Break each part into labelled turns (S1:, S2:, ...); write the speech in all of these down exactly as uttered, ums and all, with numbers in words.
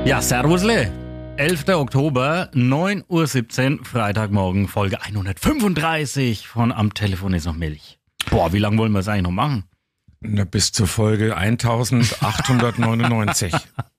S1: Ja, servusle. elfter Oktober, neun Uhr siebzehn, Freitagmorgen, Folge hundertfünfunddreißig von Am Telefon ist noch Milch. Boah, wie lange wollen wir es eigentlich noch machen?
S2: Na, bis zur Folge eintausendachthundertneunundneunzig.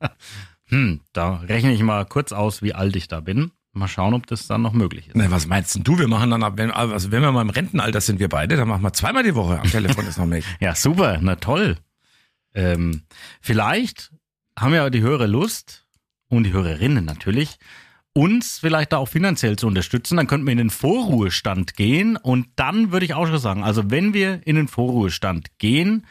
S1: hm, da rechne ich mal kurz aus, wie alt ich da bin. Mal schauen, ob das dann noch möglich ist.
S2: Na, was meinst denn du? Wir machen dann, ab, wenn, also wenn wir mal im Rentenalter sind, wir beide, dann machen wir zweimal die Woche Am Telefon ist noch Milch.
S1: Ja, super, na toll. Ähm, vielleicht haben ja die Hörer Lust, und die Hörerinnen natürlich, uns vielleicht da auch finanziell zu unterstützen. Dann könnten wir in den Vorruhestand gehen und dann würde ich auch schon sagen, also wenn wir in den Vorruhestand gehen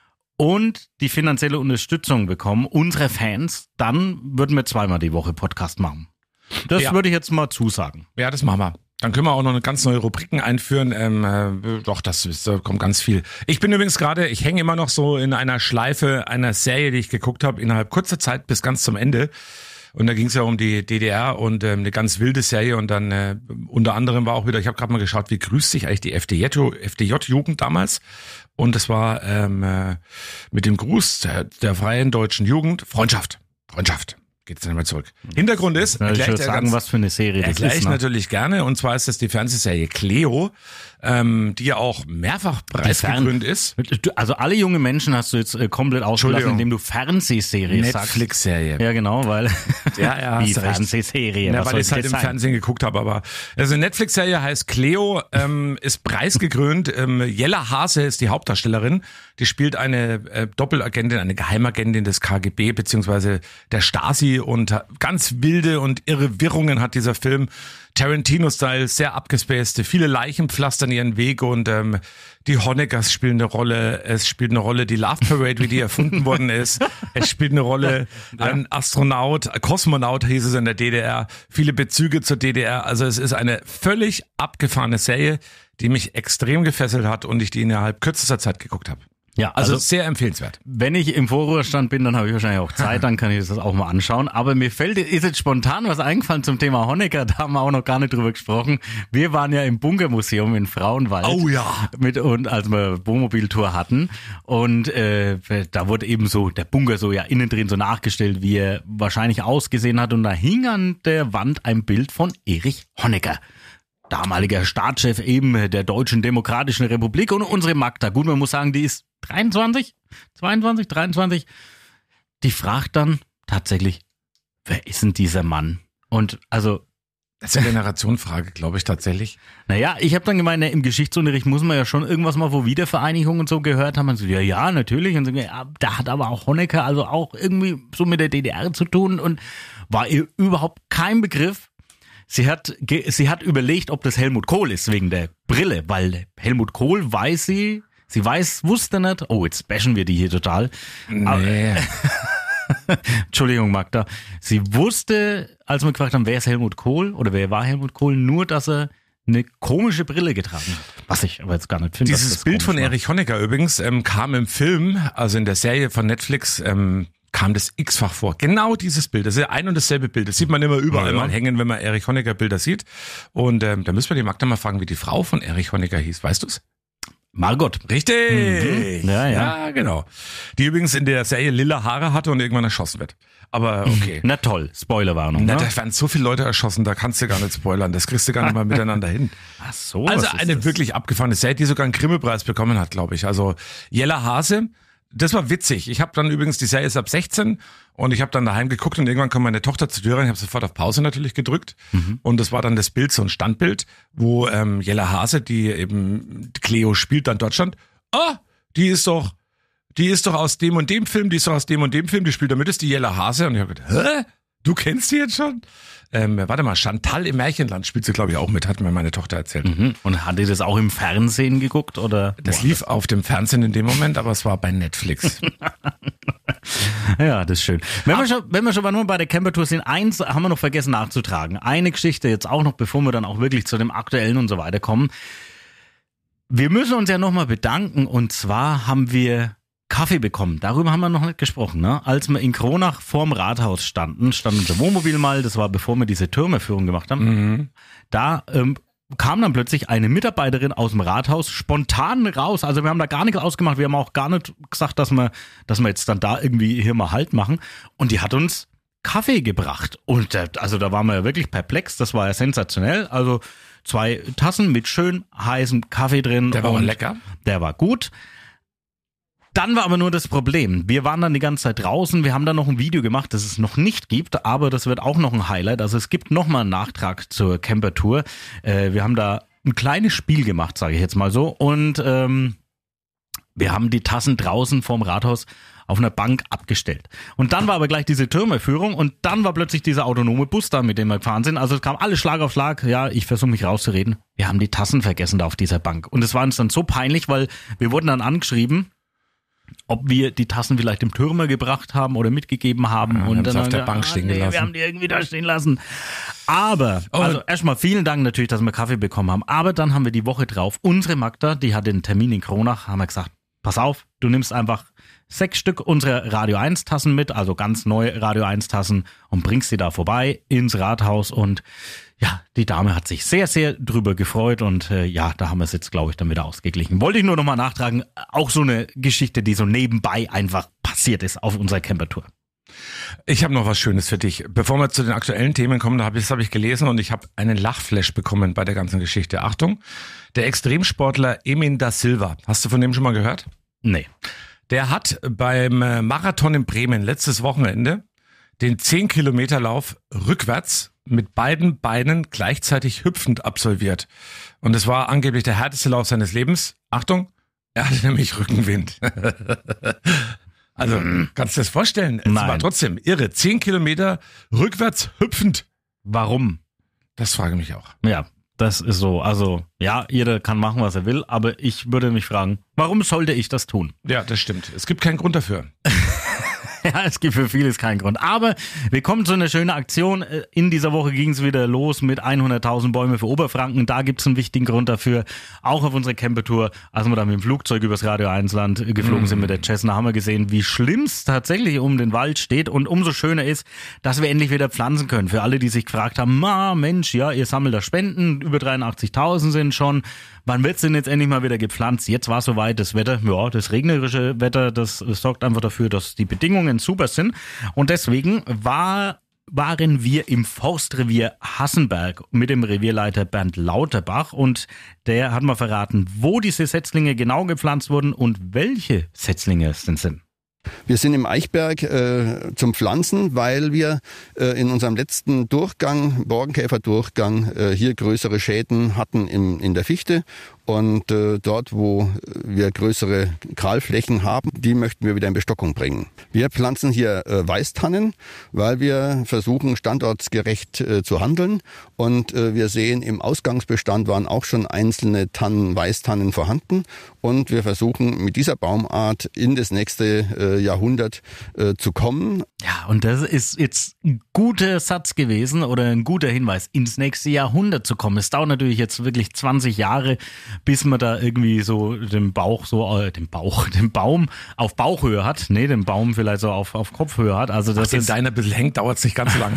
S1: und die finanzielle Unterstützung bekommen, unsere Fans, dann würden wir zweimal die Woche Podcast machen. Das ja. würde ich jetzt mal zusagen.
S2: Ja, das machen wir. Dann können wir auch noch eine ganz neue Rubriken einführen. Ähm, äh, doch, das ist, da kommt ganz viel. Ich bin übrigens gerade, ich hänge immer noch so in einer Schleife einer Serie, die ich geguckt habe, innerhalb kurzer Zeit bis ganz zum Ende. Und da ging es ja um die D D R und ähm, eine ganz wilde Serie. Und dann äh, unter anderem war auch wieder, ich habe gerade mal geschaut, wie grüßt sich eigentlich die F D J-Jugend damals. Und das war ähm, äh, mit dem Gruß der, der Freien Deutschen Jugend, Freundschaft, Freundschaft. Geht's dann mal zurück. Hintergrund ist,
S1: ja, ich würde sagen, was für eine Serie das
S2: erkläre
S1: ist.
S2: Ich
S1: ne?
S2: natürlich gerne. Und zwar ist das die Fernsehserie Cleo, ähm, die ja auch mehrfach preisgekrönt ist.
S1: Also alle junge Menschen hast du jetzt äh, komplett ausgelassen, indem du Fernsehserie sagst.
S2: Netflix-Serie.
S1: Ja, genau, weil
S2: ja, ja,
S1: die Fernsehserie.
S2: Ja, weil ich es halt im sein? Fernsehen geguckt habe. Aber also Netflix-Serie heißt Cleo, ähm, ist preisgekrönt. Ähm, Jella Hase ist die Hauptdarstellerin. Die spielt eine äh, Doppelagentin, eine Geheimagentin des K G B beziehungsweise der Stasi und ganz wilde und irre Wirrungen hat dieser Film. Tarantino-Style, sehr abgespacede, viele Leichen pflastern ihren Weg und ähm, die Honeckers spielen eine Rolle. Es spielt eine Rolle die Love Parade, wie die erfunden worden ist. Es spielt eine Rolle ein Astronaut, Kosmonaut hieß es in der D D R. Viele Bezüge zur D D R. Also es ist eine völlig abgefahrene Serie, die mich extrem gefesselt hat und ich die innerhalb kürzester Zeit geguckt habe.
S1: Ja,
S2: also,
S1: also
S2: sehr empfehlenswert.
S1: Wenn ich im Vorruhestand bin, dann habe ich wahrscheinlich auch Zeit, dann kann ich das auch mal anschauen. Aber mir fällt, ist jetzt spontan was eingefallen zum Thema Honecker, da haben wir auch noch gar nicht drüber gesprochen. Wir waren ja im Bunkermuseum in Frauenwald.
S2: Oh ja.
S1: Mit, und als wir Wohnmobiltour hatten. Und äh, da wurde eben so der Bunker so ja innen drin so nachgestellt, wie er wahrscheinlich ausgesehen hat. Und da hing an der Wand ein Bild von Erich Honecker. Damaliger Staatschef eben der Deutschen Demokratischen Republik und unsere Magda. Gut, man muss sagen, die ist dreiundzwanzig, zweiundzwanzig, dreiundzwanzig. Die fragt dann tatsächlich, wer ist denn dieser Mann? Und also...
S2: Das ist eine Generationenfrage, glaube ich tatsächlich.
S1: Naja, ich habe dann gemeint, im Geschichtsunterricht muss man ja schon irgendwas mal von Wiedervereinigung und so gehört haben. Und so, ja, ja, natürlich. Und so, ja, da hat aber auch Honecker also auch irgendwie so mit der D D R zu tun und war ihr überhaupt kein Begriff. Sie hat, sie hat überlegt, ob das Helmut Kohl ist, wegen der Brille, weil Helmut Kohl weiß sie, sie weiß, wusste nicht, oh, jetzt bashen wir die hier total.
S2: Nee.
S1: Aber, Entschuldigung, Magda. Sie wusste, als wir gefragt haben, wer ist Helmut Kohl oder wer war Helmut Kohl, nur, dass er eine komische Brille getragen hat. Was ich aber jetzt gar nicht finde.
S2: Dieses Bild von Erich Honecker übrigens ähm, kam im Film, also in der Serie von Netflix, ähm, kam das x-fach vor. Genau dieses Bild. Das ist ja ein und dasselbe Bild. Das sieht man immer überall ja, ja. mal hängen, wenn man Erich Honecker Bilder sieht. Und ähm, da müssen wir die Magda mal fragen, wie die Frau von Erich Honecker hieß. Weißt du's?
S1: Margot.
S2: Richtig.
S1: Mhm. Ja, ja.
S2: Ja, genau. Die übrigens in der Serie lila Haare hatte und irgendwann erschossen wird. Aber okay.
S1: Na toll. Spoilerwarnung.
S2: Na,
S1: ne?
S2: da werden so viele Leute erschossen, da kannst du gar nicht spoilern. Das kriegst du gar nicht mal miteinander hin.
S1: Ach so.
S2: Also eine
S1: das?
S2: wirklich abgefahrene Serie, die sogar einen Grimme-Preis bekommen hat, glaube ich. Also Jella Hase, das war witzig. Ich habe dann übrigens, die Serie ist ab sechzehn und ich habe dann daheim geguckt und irgendwann kam meine Tochter zur Tür rein. Ich habe sofort auf Pause natürlich gedrückt mhm. und das war dann das Bild, so ein Standbild, wo ähm, Jella Hase, die eben Cleo spielt, dann dort stand. Ah, die ist doch, die ist doch aus dem und dem Film, die ist doch aus dem und dem Film, die spielt damit, ist die Jella Hase. Und ich habe gedacht, hä? Du kennst die jetzt schon? Ähm, warte mal, Chantal im Märchenland spielt sie, glaube ich, auch mit, hat mir meine Tochter erzählt.
S1: Mhm. Und hat die das auch im Fernsehen geguckt, oder?
S2: Das lief auf dem Fernsehen in dem Moment, aber es war bei Netflix.
S1: Ja, das ist schön. Wenn wir schon, wenn wir schon mal nur bei der Campertour sind, eins haben wir noch vergessen nachzutragen. Eine Geschichte jetzt auch noch, bevor wir dann auch wirklich zu dem Aktuellen und so weiter kommen. Wir müssen uns ja nochmal bedanken, und zwar haben wir Kaffee bekommen. Darüber haben wir noch nicht gesprochen, ne? Als wir in Kronach vorm Rathaus standen, stand unser Wohnmobil mal, das war bevor wir diese Türmerführung gemacht haben,
S2: Mhm.
S1: da ähm, kam dann plötzlich eine Mitarbeiterin aus dem Rathaus spontan raus. Also wir haben da gar nichts ausgemacht, wir haben auch gar nicht gesagt, dass wir, dass wir jetzt dann da irgendwie hier mal Halt machen. Und die hat uns Kaffee gebracht. Und äh, also da waren wir ja wirklich perplex, das war ja sensationell. Also zwei Tassen mit schön heißem Kaffee drin.
S2: Der war
S1: und
S2: aber lecker.
S1: Der war gut. Dann war aber nur das Problem. Wir waren dann die ganze Zeit draußen. Wir haben dann noch ein Video gemacht, das es noch nicht gibt, aber das wird auch noch ein Highlight. Also es gibt nochmal einen Nachtrag zur Camper-Tour. Äh, wir haben da ein kleines Spiel gemacht, sage ich jetzt mal so. Und ähm, wir haben die Tassen draußen vorm Rathaus auf einer Bank abgestellt. Und dann war aber gleich diese Türmerführung und dann war plötzlich dieser autonome Bus da, mit dem wir gefahren sind. Also es kam alles Schlag auf Schlag. Ja, ich versuche mich rauszureden. Wir haben die Tassen vergessen da auf dieser Bank. Und es war uns dann so peinlich, weil wir wurden dann angeschrieben, ob wir die Tassen vielleicht dem Türmer gebracht haben oder mitgegeben haben.
S2: Ja,
S1: und dann
S2: auf
S1: haben
S2: der
S1: wir,
S2: Bank
S1: ah,
S2: stehen
S1: nee,
S2: gelassen.
S1: wir haben die irgendwie da stehen lassen. Aber,
S2: Oh.
S1: also erstmal vielen Dank natürlich, dass wir Kaffee bekommen haben. Aber dann haben wir die Woche drauf, unsere Magda, die hatte einen Termin in Kronach, haben wir gesagt, pass auf, du nimmst einfach sechs Stück unserer Radio eins Tassen mit, also ganz neue Radio eins Tassen und bringst sie da vorbei ins Rathaus und ja, die Dame hat sich sehr, sehr drüber gefreut und äh, ja, da haben wir es jetzt, glaube ich, dann wieder ausgeglichen. Wollte ich nur nochmal nachtragen, auch so eine Geschichte, die so nebenbei einfach passiert ist auf unserer Campertour.
S2: Ich habe noch was Schönes für dich. Bevor wir zu den aktuellen Themen kommen, da hab ich, das habe ich gelesen und ich habe einen Lachflash bekommen bei der ganzen Geschichte. Achtung, der Extremsportler Emin da Silva, hast du von dem schon mal gehört?
S1: Nee.
S2: Der hat beim Marathon in Bremen letztes Wochenende den zehn Kilometer Lauf rückwärts mit beiden Beinen gleichzeitig hüpfend absolviert. Und es war angeblich der härteste Lauf seines Lebens. Achtung, er hatte nämlich Rückenwind. Also, kannst du dir das vorstellen? Es
S1: Nein.
S2: war trotzdem irre. Zehn Kilometer rückwärts hüpfend.
S1: Warum?
S2: Das frage ich mich auch.
S1: Ja, das ist so. Also, ja, jeder kann machen, was er will, aber ich würde mich fragen, warum sollte ich das tun?
S2: Ja, das stimmt. Es gibt keinen Grund dafür.
S1: Ja, es gibt für vieles keinen Grund. Aber wir kommen zu einer schönen Aktion. In dieser Woche ging es wieder los mit hunderttausend Bäume für Oberfranken. Da gibt es einen wichtigen Grund dafür. Auch auf unserer Campertour, als wir da mit dem Flugzeug übers Radio eins Land geflogen mm. sind mit der Cessna, haben wir gesehen, wie schlimm es tatsächlich um den Wald steht. Und umso schöner ist, dass wir endlich wieder pflanzen können. Für alle, die sich gefragt haben, ma Mensch, ja, ihr sammelt da Spenden, über dreiundachtzigtausend sind schon. Wann wird's denn jetzt endlich mal wieder gepflanzt? Jetzt war soweit, das Wetter, ja, das regnerische Wetter, das, das sorgt einfach dafür, dass die Bedingungen super sind. Und deswegen war, waren wir im Forstrevier Hassenberg mit dem Revierleiter Bernd Lauterbach und der hat mal verraten, wo diese Setzlinge genau gepflanzt wurden und welche Setzlinge es denn sind.
S3: Wir sind im Eichberg äh, zum Pflanzen, weil wir äh, in unserem letzten Durchgang, Borkenkäferdurchgang, äh, hier größere Schäden hatten im, in der Fichte. Und äh, dort, wo wir größere Kahlflächen haben, die möchten wir wieder in Bestockung bringen. Wir pflanzen hier äh, Weißtannen, weil wir versuchen, standortsgerecht äh, zu handeln. Und äh, wir sehen, im Ausgangsbestand waren auch schon einzelne Tannen, Weißtannen vorhanden. Und wir versuchen, mit dieser Baumart in das nächste äh, Jahrhundert äh, zu kommen.
S1: Ja, und das ist jetzt ein guter Satz gewesen oder ein guter Hinweis, ins nächste Jahrhundert zu kommen. Es dauert natürlich jetzt wirklich zwanzig Jahre, bis man da irgendwie so den Bauch so, äh, den Bauch, den Baum auf Bauchhöhe hat. Nee, den Baum vielleicht so auf, auf Kopfhöhe hat. Also das
S2: Nachdem
S1: ist
S2: deiner ein bisschen hängt, dauert es nicht ganz so lange.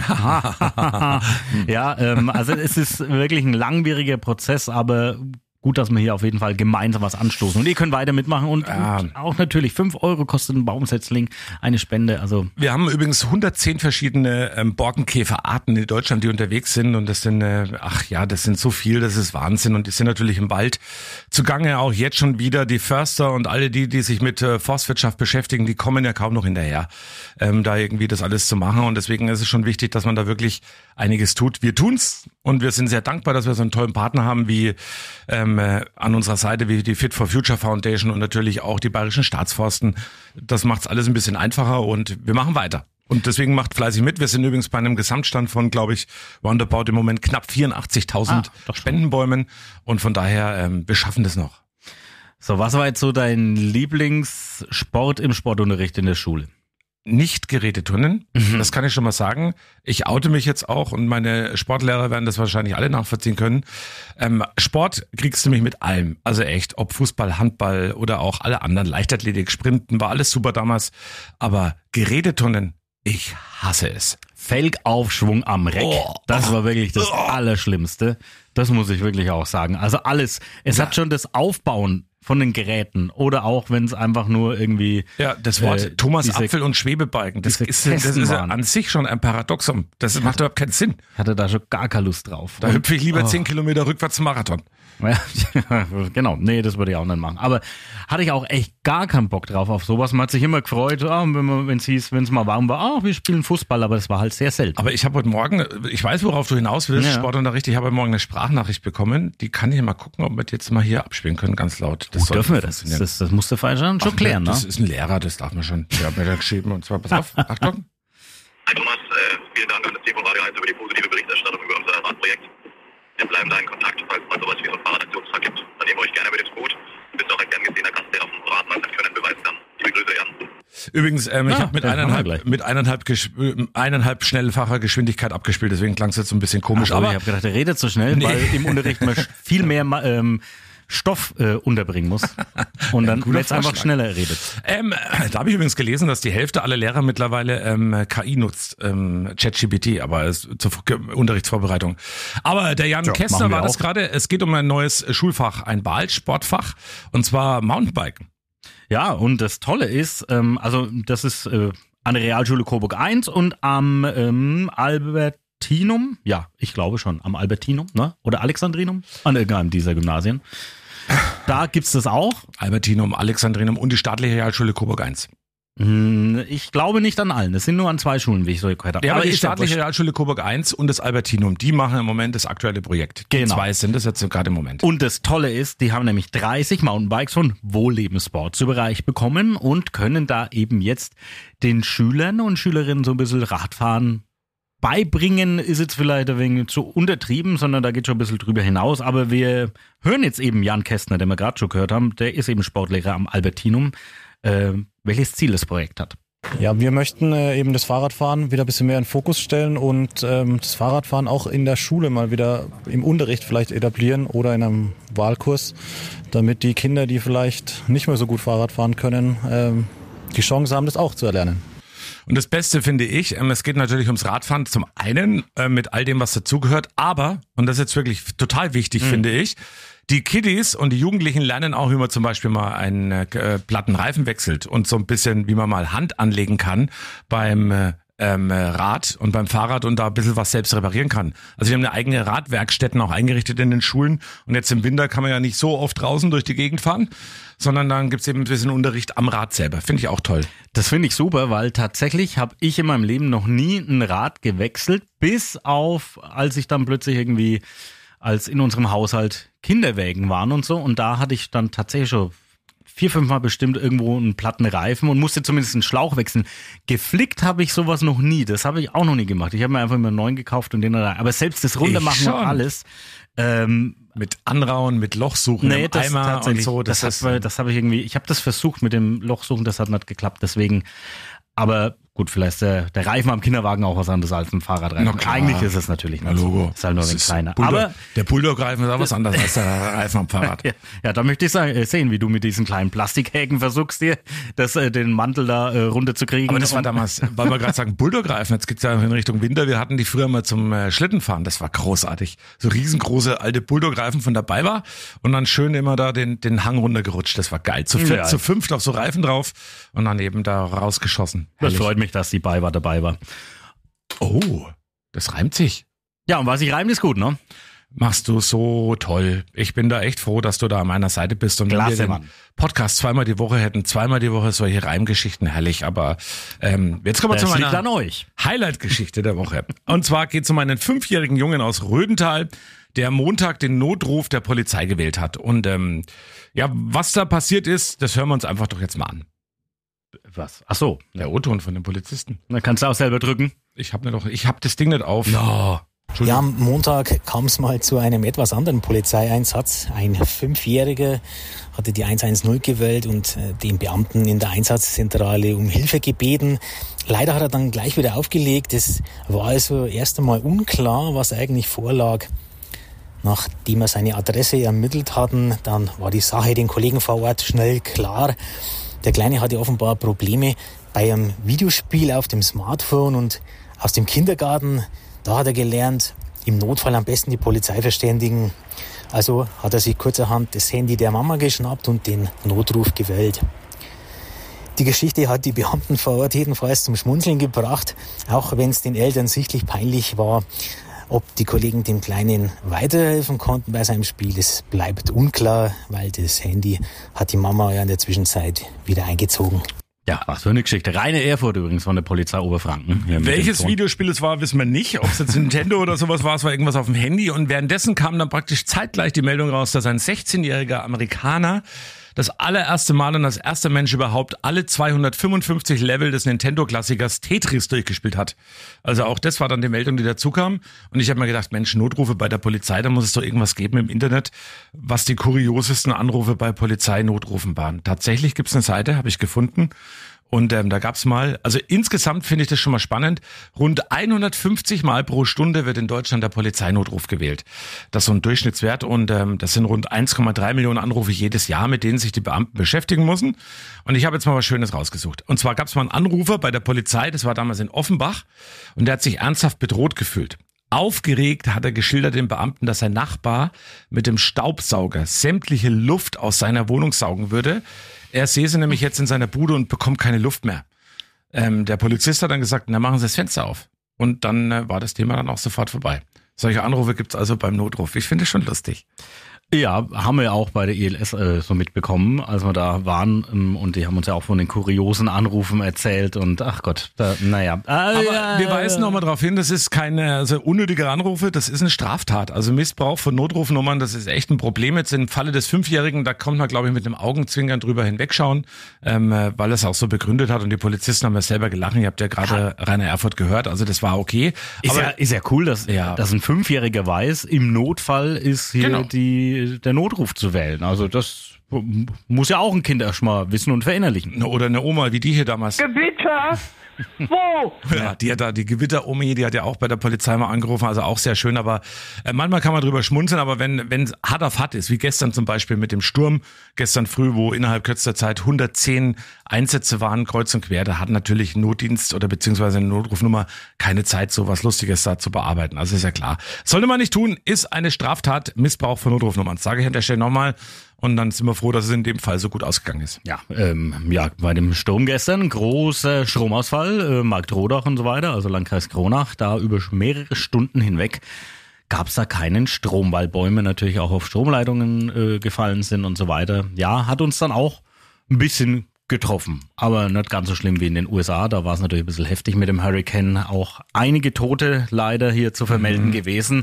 S1: ja, ähm, also es ist wirklich ein langwieriger Prozess, aber gut, dass wir hier auf jeden Fall gemeinsam was anstoßen. Und ihr könnt weiter mitmachen und,
S2: Ja.
S1: und auch natürlich fünf Euro kostet ein Baumsetzling, eine Spende. Also
S2: Wir haben übrigens hundertzehn verschiedene ähm, Borkenkäferarten in Deutschland, die unterwegs sind und das sind, äh, ach ja, das sind so viel, das ist Wahnsinn und die sind natürlich im Wald zugange, auch jetzt schon wieder die Förster und alle die, die sich mit äh, Forstwirtschaft beschäftigen, die kommen ja kaum noch hinterher, ähm, da irgendwie das alles zu machen und deswegen ist es schon wichtig, dass man da wirklich einiges tut. Wir tun's und wir sind sehr dankbar, dass wir so einen tollen Partner haben wie ähm, äh, an unserer Seite, wie die Fit for Future Foundation und natürlich auch die Bayerischen Staatsforsten. Das macht's alles ein bisschen einfacher und wir machen weiter. Und deswegen macht fleißig mit. Wir sind übrigens bei einem Gesamtstand von, glaube ich, roundabout im Moment knapp vierundachtzigtausend
S1: Ah, doch schon.
S2: Spendenbäumen. Und von daher, ähm, wir schaffen das noch.
S1: So, was war jetzt so dein Lieblingssport im Sportunterricht in der Schule?
S2: Nicht Geräteturnen,
S1: Mhm.
S2: das kann ich schon mal sagen. Ich oute mich jetzt auch und meine Sportlehrer werden das wahrscheinlich alle nachvollziehen können. Ähm, Sport kriegst du mich mit allem. Also echt, ob Fußball, Handball oder auch alle anderen, Leichtathletik, Sprinten, war alles super damals. Aber Geräteturnen, ich hasse es.
S1: Felgaufschwung am Reck.
S2: Oh,
S1: das
S2: oh,
S1: war wirklich das
S2: oh.
S1: Allerschlimmste. Das muss ich wirklich auch sagen. Also alles. Es
S2: Ja.
S1: hat schon das Aufbauen von den Geräten oder auch wenn es einfach nur irgendwie
S2: ja das Wort
S1: äh,
S2: Thomas
S1: diese,
S2: Apfel und Schwebebalken, das ist, das ist ja an sich schon ein Paradoxum. Das macht überhaupt keinen Sinn.
S1: Ich hatte da schon gar keine Lust drauf.
S2: Da hüpfe ich lieber zehn oh. Kilometer rückwärts zum Marathon.
S1: Ja, genau, nee, das würde ich auch nicht machen. Aber hatte ich auch echt gar keinen Bock drauf auf sowas. Man hat sich immer gefreut, oh, wenn es hieß, wenn es mal warm war, oh, wir spielen Fußball, aber das war halt sehr selten.
S2: Aber ich habe heute Morgen, ich weiß, worauf du hinaus willst,
S1: ja.
S2: Sportunterricht, ich habe heute Morgen eine Sprachnachricht bekommen, die kann ich mal gucken, ob wir die jetzt mal hier abspielen können, ganz laut. Das
S1: Gut, dürfen wir das? Das, das musst du vorher schon
S2: Ach,
S1: klären,
S2: das
S1: ne?
S2: Das ist ein Lehrer, das darf man schon. Der hat mir da geschrieben und zwar, pass auf, Achtung.
S4: Hi Thomas, äh, vielen Dank an das Team von Radio eins über die positive Berichterstattung über unser Radprojekt. Wir bleiben da in Kontakt, falls es mal sowas wie so einen Fahrradaktionstag gibt. Dann nehmen wir euch gerne mit ins Boot. Du bist auch ein gern gesehener Gast, der auf dem Rad mal sein Können beweisen kann. Liebe Grüße, Jan.
S2: Übrigens, ähm, ich
S1: ja,
S2: habe mit eineinhalb, mit eineinhalb, eineinhalb schnellfacher Geschwindigkeit abgespielt, deswegen klang es jetzt so ein bisschen komisch.
S1: Ach, aber
S2: aber
S1: ich habe gedacht, der redet so schnell,
S2: nee.
S1: weil im Unterricht man viel mehr ähm, Stoff äh, unterbringen muss und dann jetzt einfach schneller redet.
S2: Ähm, da habe ich übrigens gelesen, dass die Hälfte aller Lehrer mittlerweile ähm, K I nutzt, ähm, ChatGPT, aber es, zur Unterrichtsvorbereitung. Aber der Jan
S1: ja,
S2: Kästner war
S1: auch.
S2: das gerade. Es geht um ein neues Schulfach, ein Ballsportfach, und zwar Mountainbiken.
S1: Ja, und das Tolle ist, ähm, also das ist äh, an der Realschule Coburg eins und am ähm, Albert Albertinum, ja, ich glaube schon, am Albertinum, ne? Oder Alexandrinum, an irgendeinem dieser Gymnasien. Da gibt's das auch.
S2: Albertinum, Alexandrinum und die staatliche Realschule Coburg eins.
S1: Ich glaube nicht an allen, das sind nur an zwei Schulen, wie ich so gehört habe.
S2: Ja, aber, aber die
S1: ist
S2: staatliche
S1: ja
S2: Realschule Coburg eins und das Albertinum, die machen im Moment das aktuelle Projekt. Die
S1: genau.
S2: zwei sind das jetzt gerade im Moment.
S1: Und das Tolle ist, die haben nämlich dreißig Mountainbikes von Wohlleben Sport zu Bereich bekommen und können da eben jetzt den Schülern und Schülerinnen so ein bisschen Radfahren beibringen, ist jetzt vielleicht ein wenig zu untertrieben, sondern da geht schon ein bisschen drüber hinaus. Aber wir hören jetzt eben Jan Kästner, den wir gerade schon gehört haben, der ist eben Sportlehrer am Albertinum, äh, welches Ziel das Projekt hat.
S5: Ja, wir möchten äh, eben das Fahrradfahren wieder ein bisschen mehr in den Fokus stellen und ähm, das Fahrradfahren auch in der Schule mal wieder im Unterricht vielleicht etablieren oder in einem Wahlkurs, damit die Kinder, die vielleicht nicht mehr so gut Fahrrad fahren können, ähm, die Chance haben, das auch zu erlernen.
S2: Und das Beste finde ich, es geht natürlich ums Radfahren zum einen äh, mit all dem, was dazugehört, aber, und das ist jetzt wirklich total wichtig, mhm. finde ich, die Kiddies und die Jugendlichen lernen auch, wie man zum Beispiel mal einen äh, platten Reifen wechselt und so ein bisschen, wie man mal Hand anlegen kann beim äh, ähm, Rad und beim Fahrrad und da ein bisschen was selbst reparieren kann. Also wir haben eine eigene Radwerkstätten auch eingerichtet in den Schulen und jetzt im Winter kann man ja nicht so oft draußen durch die Gegend fahren, sondern dann gibt's eben ein bisschen Unterricht am Rad selber. Finde ich auch toll.
S1: Das finde ich super, weil tatsächlich habe ich in meinem Leben noch nie ein Rad gewechselt, bis auf, als ich dann plötzlich irgendwie, als in unserem Haushalt Kinderwägen waren und so, und da hatte ich dann tatsächlich schon vier, fünf Mal bestimmt irgendwo einen platten Reifen und musste zumindest einen Schlauch wechseln. Geflickt habe ich sowas noch nie, das habe ich auch noch nie gemacht. Ich habe mir einfach immer einen neuen gekauft und den rein. Aber selbst das Runtermachen und alles. Ähm,
S2: mit Anrauen, mit Lochsuchen
S1: nee,
S2: im
S1: das
S2: Eimer und so.
S1: Das,
S2: das,
S1: das, das habe ich irgendwie, ich habe das versucht mit dem Lochsuchen, das hat nicht geklappt, deswegen, aber gut, vielleicht ist der, der Reifen am Kinderwagen auch was anderes als ein Fahrradreifen. Eigentlich ist es natürlich nicht.
S2: Na, Logo.
S1: Ist halt nur ein kleiner.
S2: Bulldog,
S1: aber
S2: der Bulldog-Reifen ist auch was anderes als der Reifen am Fahrrad.
S1: ja, ja, da möchte ich sagen, sehen, wie du mit diesen kleinen Plastikhäken versuchst, dir das, äh, den Mantel da äh, runterzukriegen.
S2: Aber das war damals, weil wir gerade sagen, Bulldog-Reifen, jetzt geht's ja in Richtung Winter. Wir hatten die früher mal zum äh, Schlittenfahren. Das war großartig. So riesengroße alte Bulldog-Reifen von dabei war und dann schön immer da den, den Hang runtergerutscht. Das war geil. Zu viert, ja. zu fünft auf so Reifen drauf und dann eben da rausgeschossen.
S1: Das freut mich, dass die bei war dabei war.
S2: Oh, das reimt sich.
S1: Ja, und was sich reimt, ist gut, ne?
S2: Machst du so toll. Ich bin da echt froh, dass du da an meiner Seite bist. Und
S1: Klasse,
S2: wenn wir den
S1: Mann.
S2: Podcast zweimal die Woche hätten, zweimal die Woche solche Reimgeschichten, herrlich. Aber ähm, jetzt kommen wir
S1: das
S2: zu
S1: liegt
S2: meiner
S1: an euch.
S2: Highlight-Geschichte der Woche. Und zwar geht es um einen fünfjährigen Jungen aus Rödental, der Montag den Notruf der Polizei gewählt hat. Und ähm, ja, was da passiert ist, das hören wir uns einfach doch jetzt mal an.
S1: Was? Ach so.
S2: Der O-Ton von den Polizisten.
S1: Dann kannst du auch selber drücken.
S2: Ich habe doch, ich habe das Ding nicht auf.
S1: No.
S6: Ja, am Montag kam es mal zu einem etwas anderen Polizeieinsatz. Ein Fünfjähriger hatte die eins eins null gewählt und den Beamten in der Einsatzzentrale um Hilfe gebeten. Leider hat er dann gleich wieder aufgelegt. Es war also erst einmal unklar, was eigentlich vorlag. Nachdem wir seine Adresse ermittelt hatten, dann war die Sache den Kollegen vor Ort schnell klar. Der Kleine hatte offenbar Probleme bei einem Videospiel auf dem Smartphone und aus dem Kindergarten, da hat er gelernt, im Notfall am besten die Polizei verständigen. Also hat er sich kurzerhand das Handy der Mama geschnappt und den Notruf gewählt. Die Geschichte hat die Beamten vor Ort jedenfalls zum Schmunzeln gebracht, auch wenn es den Eltern sichtlich peinlich war. Ob die Kollegen dem Kleinen weiterhelfen konnten bei seinem Spiel, das bleibt unklar, weil das Handy hat die Mama ja in der Zwischenzeit wieder eingezogen.
S1: Ja, was für eine Geschichte. Reine Erfurt übrigens von der Polizei Oberfranken.
S2: Welches Videospiel es war, wissen wir nicht. Ob es jetzt Nintendo oder sowas war, es war irgendwas auf dem Handy. Und währenddessen kam dann praktisch zeitgleich die Meldung raus, dass ein sechzehnjähriger Amerikaner das allererste Mal und als erster Mensch überhaupt alle zweihundertfünfundfünfzig Level des Nintendo-Klassikers Tetris durchgespielt hat. Also auch das war dann die Meldung, die dazu kam. Und ich habe mir gedacht, Mensch, Notrufe bei der Polizei, da muss es doch irgendwas geben im Internet, was die kuriosesten Anrufe bei Polizei-Notrufen waren. Tatsächlich gibt's eine Seite, habe ich gefunden. Und ähm, da gab's mal, also insgesamt finde ich das schon mal spannend, rund hundertfünfzig Mal pro Stunde wird in Deutschland der Polizeinotruf gewählt. Das ist so ein Durchschnittswert und ähm, das sind rund eins Komma drei Millionen Anrufe jedes Jahr, mit denen sich die Beamten beschäftigen müssen. Und ich habe jetzt mal was Schönes rausgesucht. Und zwar gab's mal einen Anrufer bei der Polizei, das war damals in Offenbach, und der hat sich ernsthaft bedroht gefühlt. Aufgeregt hat er geschildert dem Beamten, dass sein Nachbar mit dem Staubsauger sämtliche Luft aus seiner Wohnung saugen würde. Er sehe sie nämlich jetzt in seiner Bude und bekommt keine Luft mehr. Ähm, der Polizist hat dann gesagt, na machen Sie das Fenster auf. Und dann äh, war das Thema dann auch sofort vorbei. Solche Anrufe gibt's also beim Notruf. Ich finde es schon lustig.
S1: Ja, haben wir ja auch bei der I L S äh, so mitbekommen, als wir da waren. Ähm, und die haben uns ja auch von den kuriosen Anrufen erzählt. Und ach Gott, da, naja. Äh,
S2: Aber
S1: ja,
S2: wir weisen nochmal darauf hin, das ist keine also unnötige Anrufe, das ist eine Straftat. Also Missbrauch von Notrufnummern, das ist echt ein Problem. Jetzt im Falle des Fünfjährigen, da kommt man, glaube ich, mit einem Augenzwinkern drüber hinwegschauen, ähm, weil es auch so begründet hat. Und die Polizisten haben ja selber gelachen. Ihr habt ja gerade Rainer Erfurt gehört, also das war okay.
S1: Ist,
S2: Aber
S1: ja, ist ja cool, dass,
S2: ja.
S1: dass ein Fünfjähriger weiß, im Notfall ist hier
S2: Genau.
S1: die der Notruf zu wählen. Also das muss ja auch ein Kind erstmal wissen und verinnerlichen.
S2: Oder eine Oma wie die hier damals.
S7: Gewitter! Wo?
S2: Ja, die hat da, die Gewitter-Omi, die hat ja auch bei der Polizei mal angerufen, also auch sehr schön, aber äh, manchmal kann man drüber schmunzeln, aber wenn wenn hart auf hart ist, wie gestern zum Beispiel mit dem Sturm, gestern früh, wo innerhalb kürzester Zeit hundertzehn Einsätze waren, kreuz und quer, da hat natürlich ein Notdienst oder beziehungsweise eine Notrufnummer keine Zeit, so was Lustiges da zu bearbeiten, also ist ja klar. Sollte man nicht tun, ist eine Straftat, Missbrauch von Notrufnummern, sage ich an der Stelle nochmal. Und dann sind wir froh, dass es in dem Fall so gut ausgegangen ist.
S1: Ja, ähm, ja, bei dem Sturm gestern, großer Stromausfall, äh, Marktrodach und so weiter, also Landkreis Kronach, da über mehrere Stunden hinweg gab es da keinen Strom, weil Bäume natürlich auch auf Stromleitungen äh, gefallen sind und so weiter. Ja, hat uns dann auch ein bisschen getroffen, aber nicht ganz so schlimm wie in den U S A. Da war es natürlich ein bisschen heftig mit dem Hurricane. Auch einige Tote leider hier zu vermelden mhm. gewesen.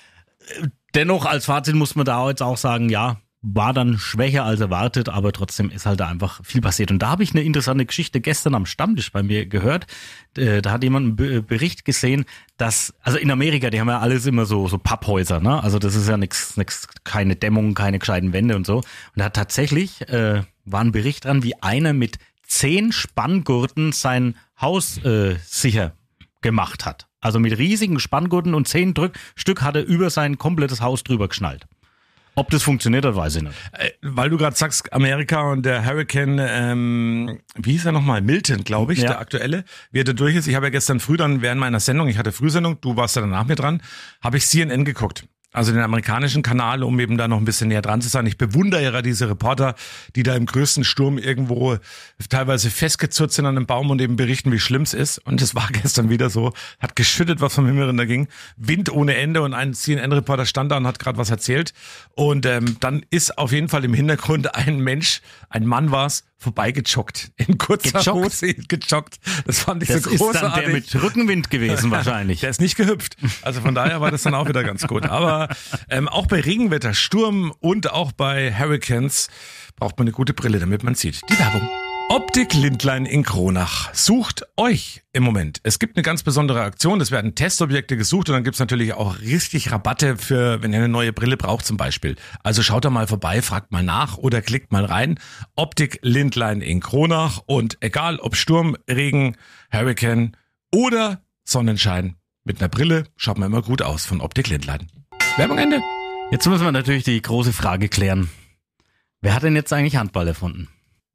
S1: Dennoch als Fazit muss man da jetzt auch sagen, ja, war dann schwächer als erwartet, aber trotzdem ist halt da einfach viel passiert. Und da habe ich eine interessante Geschichte gestern am Stammtisch bei mir gehört. Da hat jemand einen Bericht gesehen, dass, also in Amerika, die haben ja alles immer so so Papphäuser, ne? Also das ist ja nichts, nix, keine Dämmung, keine gescheiten Wände und so. Und da hat tatsächlich, äh, war ein Bericht dran, wie einer mit zehn Spanngurten sein Haus äh, sicher gemacht hat. Also mit riesigen Spanngurten und zehn Drück, Stück hat er über sein komplettes Haus drüber geschnallt. Ob das funktioniert hat, weiß ich nicht.
S2: Äh, weil du gerade sagst, Amerika und der Hurricane, ähm, wie hieß er nochmal? Milton, glaube ich, ja. Der aktuelle, wie er da durch ist. Ich habe ja gestern früh dann während meiner Sendung, ich hatte Frühsendung, du warst ja danach mir dran, habe ich C N N geguckt. Also den amerikanischen Kanal, um eben da noch ein bisschen näher dran zu sein. Ich bewundere ja diese Reporter, die da im größten Sturm irgendwo teilweise festgezurrt sind an einem Baum und eben berichten, wie schlimm es ist. Und es war gestern wieder so, hat geschüttet, was vom Himmel runter ging. Wind ohne Ende und ein C N N-Reporter stand da und hat gerade was erzählt. Und ähm, dann ist auf jeden Fall im Hintergrund ein Mensch, ein Mann war's, vorbeigejoggt. In kurzer
S1: Gejoggt?
S2: Hose, gejoggt. Das fand ich
S1: das
S2: so großartig.
S1: Das ist dann der mit Rückenwind gewesen wahrscheinlich.
S2: Der ist nicht gehüpft. Also von daher war das dann auch wieder ganz gut. Aber ähm, auch bei Regenwetter, Sturm und auch bei Hurricanes braucht man eine gute Brille, damit man sieht. Die Werbung. Optik Lindlein in Kronach sucht euch im Moment. Es gibt eine ganz besondere Aktion, es werden Testobjekte gesucht und dann gibt's natürlich auch richtig Rabatte für, wenn ihr eine neue Brille braucht zum Beispiel. Also schaut da mal vorbei, fragt mal nach oder klickt mal rein. Optik Lindlein in Kronach und egal ob Sturm, Regen, Hurricane oder Sonnenschein, mit einer Brille schaut man immer gut aus von Optik Lindlein. Werbung Ende.
S1: Jetzt müssen wir natürlich die große Frage klären. Wer hat denn jetzt eigentlich Handball erfunden?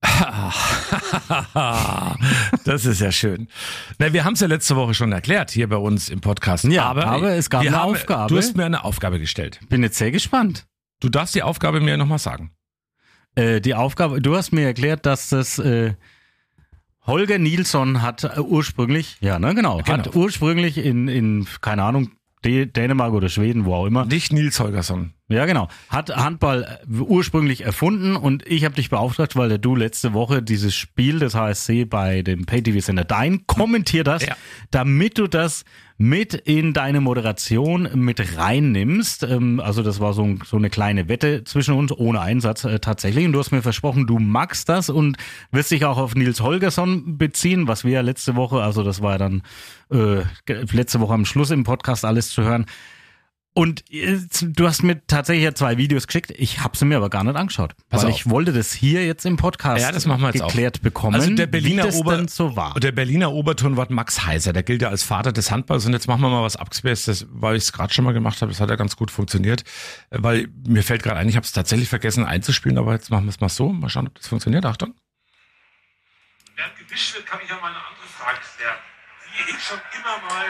S2: Das ist ja schön. Na, wir haben es ja letzte Woche schon erklärt hier bei uns im Podcast.
S1: Ja, aber, aber es gab eine
S2: haben,
S1: Aufgabe.
S2: Du hast mir eine Aufgabe gestellt.
S1: Bin jetzt sehr gespannt.
S2: Du darfst die Aufgabe mir nochmal sagen.
S1: Äh, die Aufgabe, du hast mir erklärt, dass das äh, Holger Nilsson hat äh, ursprünglich, ja, ne, genau,
S2: Genau.
S1: hat ursprünglich in, in keine Ahnung, D- Dänemark oder Schweden, wo auch immer.
S2: Nicht Nils Holgersson.
S1: Ja, genau. Hat Handball ursprünglich erfunden und ich habe dich beauftragt, weil du letzte Woche dieses Spiel des H S C bei dem Pay-T V-Sender Dein kommentiert hast,
S2: Ja.
S1: damit du das mit in deine Moderation mit reinnimmst. Ähm, Also das war so, ein, so eine kleine Wette zwischen uns, ohne Einsatz äh, tatsächlich. Und du hast mir versprochen, du magst das und wirst dich auch auf Nils Holgersson beziehen, was wir ja letzte Woche, also das war ja dann äh, letzte Woche am Schluss im Podcast alles zu hören. Und jetzt, du hast mir tatsächlich ja zwei Videos geschickt. Ich habe sie mir aber gar nicht angeschaut,
S2: Pass
S1: weil
S2: auf.
S1: ich wollte das hier jetzt im Podcast
S2: Ja, das machen wir jetzt
S1: geklärt
S2: auch.
S1: bekommen,
S2: Also der Berliner
S1: wie das
S2: Ober-
S1: denn so war.
S2: Der Berliner Obertorwart Max Heiser, der gilt ja als Vater des Handballs und jetzt machen wir mal was Abgespacedes, weil ich es gerade schon mal gemacht habe. Das hat ja ganz gut funktioniert, weil mir fällt gerade ein, ich habe es tatsächlich vergessen einzuspielen, aber jetzt machen wir es mal so. Mal schauen, ob das funktioniert. Achtung.
S8: Während gewischt wird, kann ich ja mal eine andere Frage stellen, die ich schon immer mal...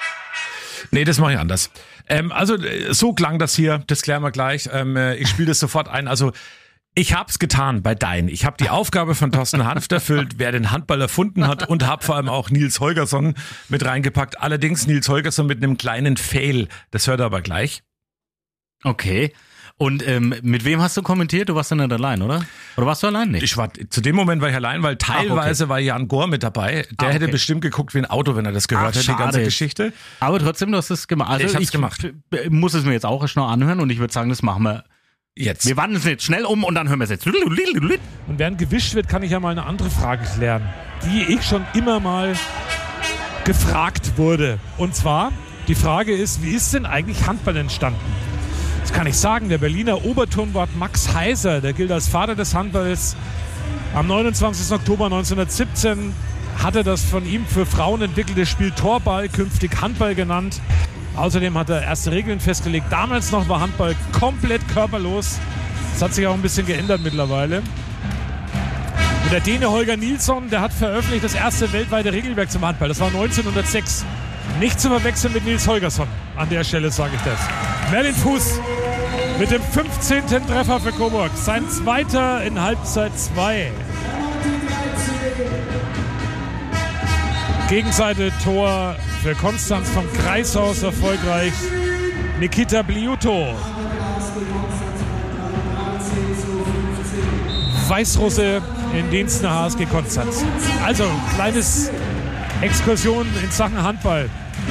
S2: Nee, das mache ich anders. Ähm, also äh, so klang das hier, das klären wir gleich. Ähm, äh, ich spiele das sofort ein. Also ich hab's getan bei Dein. Ich habe die Aufgabe von Thorsten Hanft erfüllt, wer den Handball erfunden hat und habe vor allem auch Nils Holgersson mit reingepackt. Allerdings Nils Holgersson mit einem kleinen Fail. Das hört er aber gleich.
S1: Okay. Und ähm, mit wem hast du kommentiert? Du warst ja nicht allein, oder? Oder warst du allein nicht?
S2: Ich war, zu dem Moment war ich allein, weil teilweise war Jan Gohr mit dabei. Der
S1: Ah,
S2: hätte
S1: okay.
S2: bestimmt geguckt wie ein Auto, wenn er das gehört
S1: Ach,
S2: hätte, die ganze
S1: schade.
S2: Geschichte.
S1: Aber trotzdem, du hast es gemacht. Also
S2: Ich hab's gemacht.
S1: b- muss es mir jetzt auch erst noch anhören und ich würde sagen, das machen wir.
S2: Jetzt.
S1: Wir wandeln es jetzt schnell um und dann hören wir es jetzt.
S8: Und während gewischt wird, kann ich ja mal eine andere Frage klären, die ich schon immer mal gefragt wurde. Und zwar, die Frage ist, wie ist denn eigentlich Handball entstanden? Das kann ich sagen, der Berliner Oberturnwart Max Heiser, der gilt als Vater des Handballs. Am neunundzwanzigsten Oktober neunzehnhundertsiebzehn hat er das von ihm für Frauen entwickelte Spiel Torball, künftig Handball genannt. Außerdem hat er erste Regeln festgelegt. Damals noch war Handball komplett körperlos. Das hat sich auch ein bisschen geändert mittlerweile. Und der Däne Holger Nilsson, der hat veröffentlicht das erste weltweite Regelwerk zum Handball. Das war neunzehnhundertsechs. Nicht zu verwechseln mit Nils Holgersson. An der Stelle sage ich das. Merlin Fuß mit dem fünfzehnten Treffer für Coburg. Sein zweiter in Halbzeit zwei. Gegenseite Tor für Konstanz vom Kreishaus erfolgreich. Nikita Bliuto. Weißrusse in Diensten der H S G Konstanz. Also, kleines Exkursion in Sachen Handball.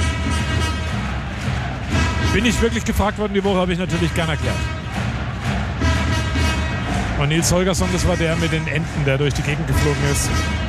S8: Bin ich wirklich gefragt worden die Woche, habe ich natürlich gern erklärt. Und Nils Holgersson, das war der mit den Enten, der durch die Gegend geflogen ist.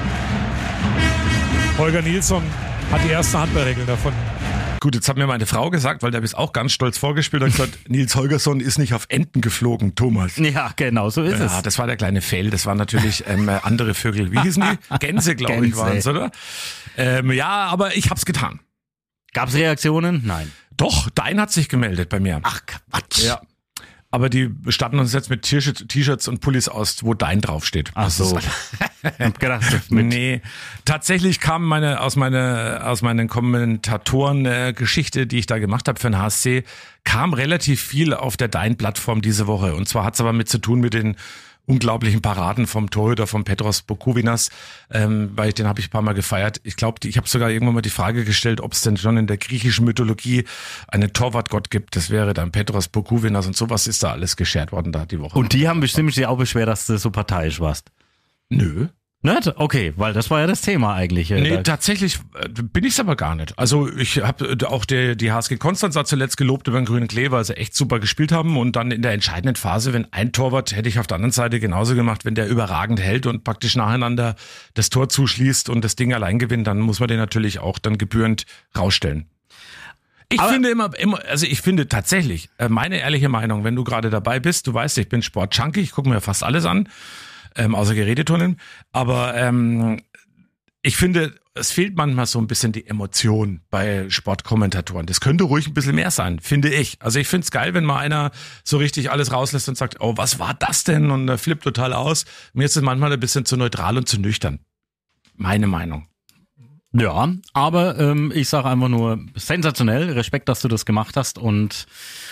S8: Holger Nilsson hat die ersten Handballregeln davon.
S2: Gut, jetzt hat mir meine Frau gesagt, weil der ist auch ganz stolz vorgespielt und gesagt, Nils Holgersson ist nicht auf Enten geflogen, Thomas.
S1: Ja, genau, so ist
S2: Ja,
S1: es.
S2: das war der kleine Fail. Das waren natürlich ähm, andere Vögel. Wie hießen die? Gänse, glaube ich,
S1: Gänse.
S2: waren es, oder? Ähm, ja, aber ich hab's getan.
S1: Gab es Reaktionen? Nein.
S2: Doch, Dein hat sich gemeldet bei mir.
S1: Ach, Quatsch.
S2: Ja. Aber die statten uns jetzt mit T-Shirts T-Shirts und Pullis aus, wo Dein draufsteht.
S1: Ach
S2: Das
S1: so.
S2: ist-
S1: Ich hab gedacht, mit
S2: Nee, tatsächlich kam meine aus meine aus meinen Kommentatoren äh, Geschichte, die ich da gemacht habe für den H S C, kam relativ viel auf der Dein-Plattform diese Woche. Und zwar hat's aber mit zu tun mit den unglaublichen Paraden vom Torhüter von Petros Bokuvinas, ähm, weil den habe ich ein paar Mal gefeiert. Ich glaube, ich habe sogar irgendwann mal die Frage gestellt, ob es denn schon in der griechischen Mythologie einen Torwartgott gibt. Das wäre dann Petros Bokuvinas und sowas ist da alles geschert worden da die Woche.
S1: Und die haben bestimmt sich auch beschwert, dass du so parteiisch warst.
S2: Nö.
S1: Nicht? Okay, weil das war ja das Thema eigentlich. äh,
S2: Nee,
S1: da-
S2: tatsächlich äh, bin ich's aber gar nicht. Also ich habe auch der, die H S G Konstanz hat zuletzt gelobt über den grünen Klee, weil sie echt super gespielt haben und dann in der entscheidenden Phase, wenn ein Torwart, hätte ich auf der anderen Seite genauso gemacht, wenn der überragend hält und praktisch nacheinander das Tor zuschließt und das Ding allein gewinnt, dann muss man den natürlich auch dann gebührend rausstellen. Ich
S1: Aber-
S2: finde immer, immer, also ich finde tatsächlich, äh, meine ehrliche Meinung, wenn du gerade dabei bist, du weißt, ich bin Sportjunkie, ich gucke mir fast alles an, ähm, außer Geräteturnen, aber ähm, ich finde, es fehlt manchmal so ein bisschen die Emotion bei Sportkommentatoren. Das könnte ruhig ein bisschen mehr sein, finde ich. Also ich finde es geil, wenn mal einer so richtig alles rauslässt und sagt, oh, was war das denn? Und er flippt total aus. Mir ist es manchmal ein bisschen zu neutral und zu nüchtern. Meine Meinung.
S1: Ja, aber ähm, ich sage einfach nur sensationell, Respekt, dass du das gemacht hast und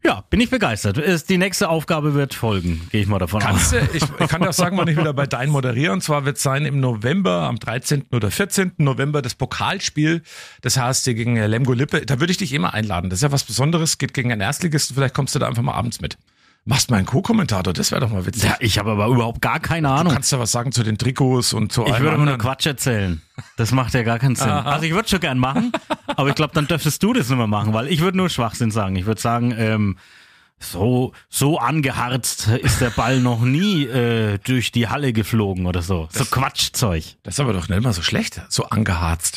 S1: Ja, bin ich begeistert. Ist- Die nächste Aufgabe wird folgen, gehe ich mal davon
S2: Kannst
S1: aus.
S2: du, ich, ich kann das sagen, wann ich wieder bei Dein moderiere. Und zwar wird es sein im November, am dreizehnten oder vierzehnten November, das Pokalspiel des H S C gegen äh, Lemgo Lippe. Da würde ich dich immer einladen. Das ist ja was Besonderes, geht gegen einen Erstligisten. Vielleicht kommst du da einfach mal abends mit. Machst mal einen Co-Kommentator, das wäre doch mal witzig.
S1: Ja, ich habe aber überhaupt gar keine
S2: Du
S1: Ahnung.
S2: kannst da was sagen zu den Trikots und zu
S1: Ich
S2: allem
S1: würde aber nur
S2: anderen.
S1: Quatsch erzählen. Das macht ja gar keinen Sinn. Also ich würde schon gern machen, aber ich glaube, dann dürftest du das nicht mehr machen, weil ich würde nur Schwachsinn sagen. Ich würde sagen, ähm, so so angeharzt ist der Ball noch nie äh, durch die Halle geflogen oder so. So Quatschzeug.
S2: Das ist aber doch nicht mal so schlecht, so angeharzt.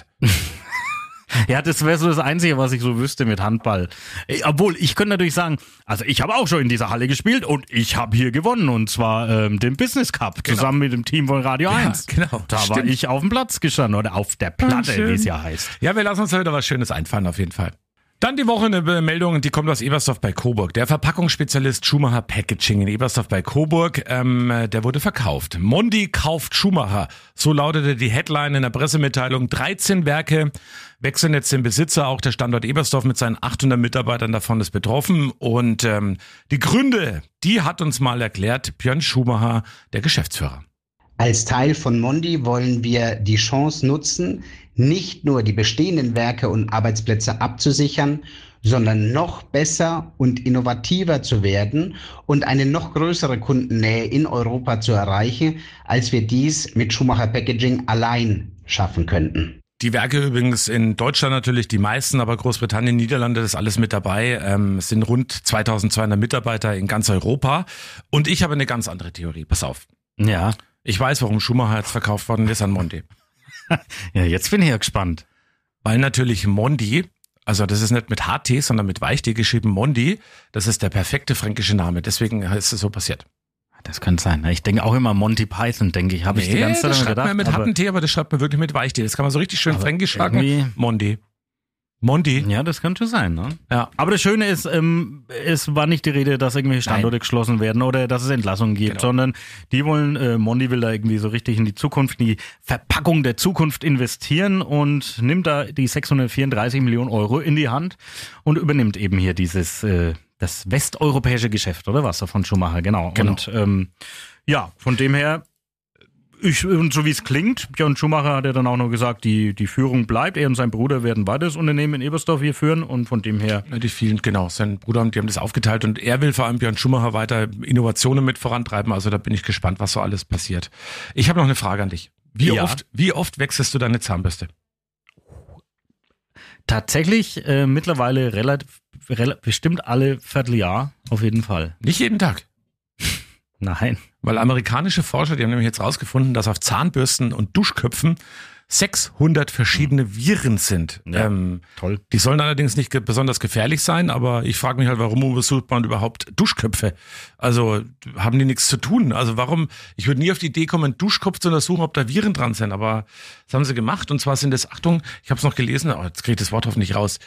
S1: Ja, das wäre so das Einzige, was ich so wüsste mit Handball. Äh, Obwohl, ich könnte natürlich sagen, also ich habe auch schon in dieser Halle gespielt und ich habe hier gewonnen und zwar ähm, den Business Cup zusammen mit dem Team von Radio eins.
S2: genau.
S1: Da war
S2: Stimmt.
S1: ich auf dem Platz gestanden oder auf der Platte,
S2: schön.
S1: wie es ja heißt.
S2: Ja, wir lassen uns da wieder was Schönes einfallen, auf jeden Fall. Dann die Woche eine Meldung, die kommt aus Ebersdorf bei Coburg. Der Verpackungsspezialist Schumacher Packaging in Ebersdorf bei Coburg, ähm, der wurde verkauft. Mondi kauft Schumacher. So lautete die Headline in der Pressemitteilung. dreizehn Werke wechseln jetzt den Besitzer. Auch der Standort Ebersdorf mit seinen achthundert Mitarbeitern davon ist betroffen. Und ähm, die Gründe, die hat uns mal erklärt Björn Schumacher, der Geschäftsführer.
S9: Als Teil von Mondi wollen wir die Chance nutzen, nicht nur die bestehenden Werke und Arbeitsplätze abzusichern, sondern noch besser und innovativer zu werden und eine noch größere Kundennähe in Europa zu erreichen, als wir dies mit Schumacher Packaging allein schaffen könnten.
S2: Die Werke übrigens in Deutschland natürlich die meisten, aber Großbritannien, Niederlande, das ist alles mit dabei. Ähm, es sind rund zweitausendzweihundert Mitarbeiter in ganz Europa. Und ich habe eine ganz andere Theorie. Pass auf.
S1: Ja.
S2: Ich weiß, warum Schumacher jetzt verkauft worden ist an Mondi.
S1: Ja, jetzt bin ich ja gespannt.
S2: Weil natürlich Mondi, also das ist nicht mit H T, sondern mit Weich-T geschrieben, Mondi, das ist der perfekte fränkische Name. Deswegen ist es so passiert.
S1: Das könnte sein. Ich denke auch immer Monty Python, denke ich. Habe ich die ganze Zeit
S2: das
S1: daran
S2: schreibt
S1: gedacht.
S2: man mit
S1: aber-
S2: Hatten-T, aber das schreibt man wirklich mit Weich-T. Das kann man so richtig schön
S1: Aber
S2: fränkisch sagen.
S1: irgendwie-
S2: Mondi. Mondi.
S1: Ja, das könnte sein, ne?
S2: Ja.
S1: Aber das Schöne ist, ähm, es war nicht die Rede, dass irgendwelche Standorte
S2: Nein.
S1: geschlossen werden oder dass es Entlassungen gibt,
S2: Genau.
S1: sondern die wollen, äh, Mondi will da irgendwie so richtig in die Zukunft, in die Verpackung der Zukunft investieren und nimmt da die sechshundertvierunddreißig Millionen Euro in die Hand und übernimmt eben hier dieses, äh, das westeuropäische Geschäft, oder was, von Schumacher, genau.
S2: Genau.
S1: Und ähm, ja, von dem her, ich, und so wie es klingt, Björn Schumacher hat ja dann auch noch gesagt, die, die Führung bleibt. Er und sein Bruder werden weiter das Unternehmen in Ebersdorf hier führen und von dem her.
S2: Ja, die vielen, genau, sein Bruder und die haben das aufgeteilt und er will vor allem Björn Schumacher weiter Innovationen mit vorantreiben. Also da bin ich gespannt, was so alles passiert. Ich habe noch eine Frage an dich. Wie
S1: Ja.
S2: oft, wie oft wechselst du deine Zahnbürste?
S1: Tatsächlich äh, mittlerweile relativ, rel bestimmt alle Vierteljahr, auf jeden Fall.
S2: Nicht jeden Tag.
S1: Nein.
S2: Weil amerikanische Forscher, die haben nämlich jetzt rausgefunden, dass auf Zahnbürsten und Duschköpfen sechshundert verschiedene Viren sind.
S1: Ja,
S2: ähm,
S1: toll.
S2: Die sollen allerdings nicht ge besonders gefährlich sein, aber ich frage mich halt, warum untersucht man überhaupt Duschköpfe? Also haben die nichts zu tun? Also warum, ich würde nie auf die Idee kommen, einen Duschkopf zu untersuchen, ob da Viren dran sind, aber das haben sie gemacht und zwar sind das, Achtung, ich habe es noch gelesen, oh, jetzt kriege ich das Wort hoffentlich raus,